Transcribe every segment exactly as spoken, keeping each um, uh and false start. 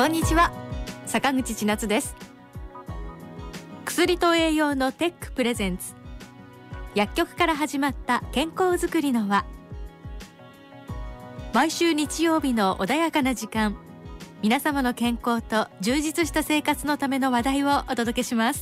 んにちは、坂口千夏です。薬と栄養のテックプレゼンツ、薬局から始まった健康づくりの輪。毎週日曜日の穏やかな時間、皆様の健康と充実した生活のための話題をお届けします。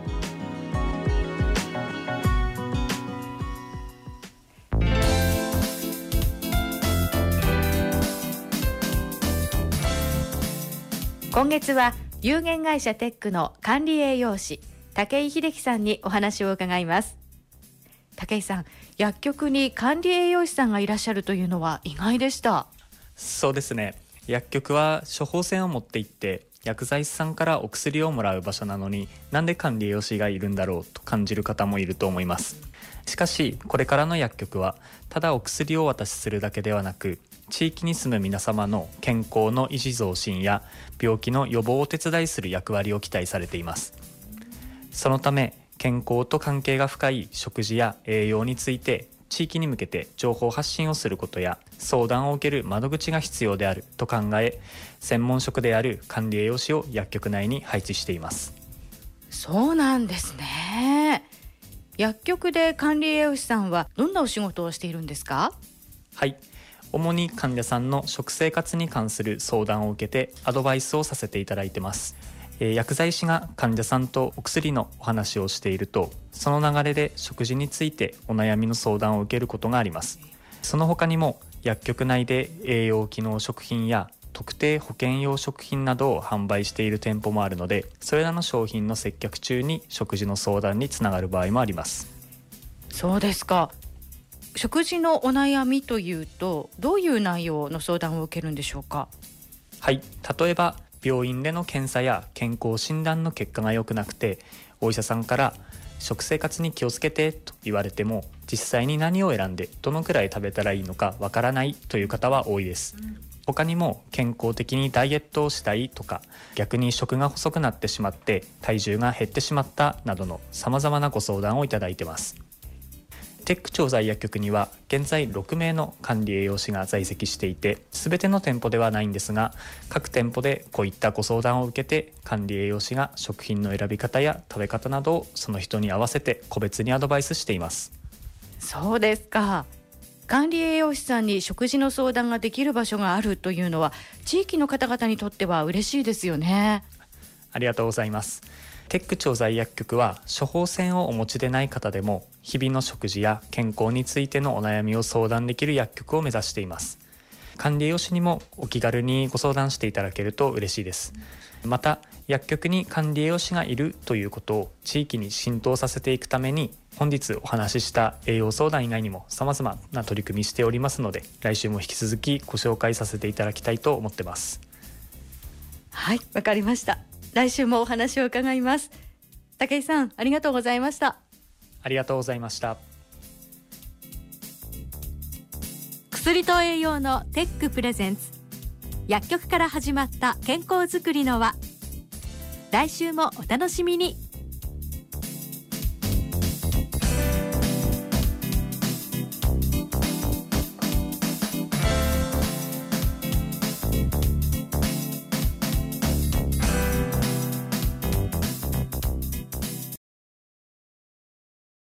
今月は有限会社テックの管理栄養士武井秀樹さんにお話を伺います。武井さん、薬局に管理栄養士さんがいらっしゃるというのは意外でした。 そうですね。薬局は処方箋を持って行って薬剤師さんからお薬をもらう場所なのに、なんで管理栄養士がいるんだろうと感じる方もいると思います。しかしこれからの薬局はただお薬をお渡しするだけではなく、地域に住む皆様の健康の維持増進や病気の予防をお手伝いする役割を期待されています。そのため健康と関係が深い食事や栄養について地域に向けて情報発信をすることや相談を受ける窓口が必要であると考え、専門職である管理栄養士を薬局内に配置しています。 そうなんですね。薬局で管理栄養士さんはどんなお仕事をしているんですか？ はい、主に患者さんの食生活に関する相談を受けてアドバイスをさせていただいてます。えー、薬剤師が患者さんとお薬のお話をしていると、その流れで食事についてお悩みの相談を受けることがあります。その他にも薬局内で栄養機能食品や特定保険用食品などを販売している店舗もあるので、それらの商品の接客中に食事の相談につながる場合もあります。 そうですか。食事のお悩みというと、どういう内容の相談を受けるんでしょうか？ はい、例えば病院での検査や健康診断の結果が良くなくて、お医者さんから食生活に気をつけてと言われても、実際に何を選んでどのくらい食べたらいいのかわからないという方は多いです。他にも健康的にダイエットをしたいとか、逆に食が細くなってしまって体重が減ってしまったなどの様々なご相談をいただいています。テック調剤薬局には現在ろくめいの管理栄養士が在籍していて、全ての店舗ではないんですが、各店舗でこういったご相談を受けて管理栄養士が食品の選び方や食べ方などをその人に合わせて個別にアドバイスしています。 そうですか。管理栄養士さんに食事の相談ができる場所があるというのは、地域の方々にとっては嬉しいですよね。 ありがとうございます。テック調剤薬局は処方箋をお持ちでない方でも日々の食事や健康についてのお悩みを相談できる薬局を目指しています。管理栄養士にもお気軽にご相談していただけると嬉しいです。また薬局に管理栄養士がいるということを地域に浸透させていくために、本日お話しした栄養相談以外にも様々な取り組みしておりますので、来週も引き続きご紹介させていただきたいと思ってます。 はい、わかりました。来週もお話を伺います。武井さん、ありがとうございました。 ありがとうございました。 薬と栄養のテックプレゼンツ、薬局から始まった健康づくりの輪。来週もお楽しみに。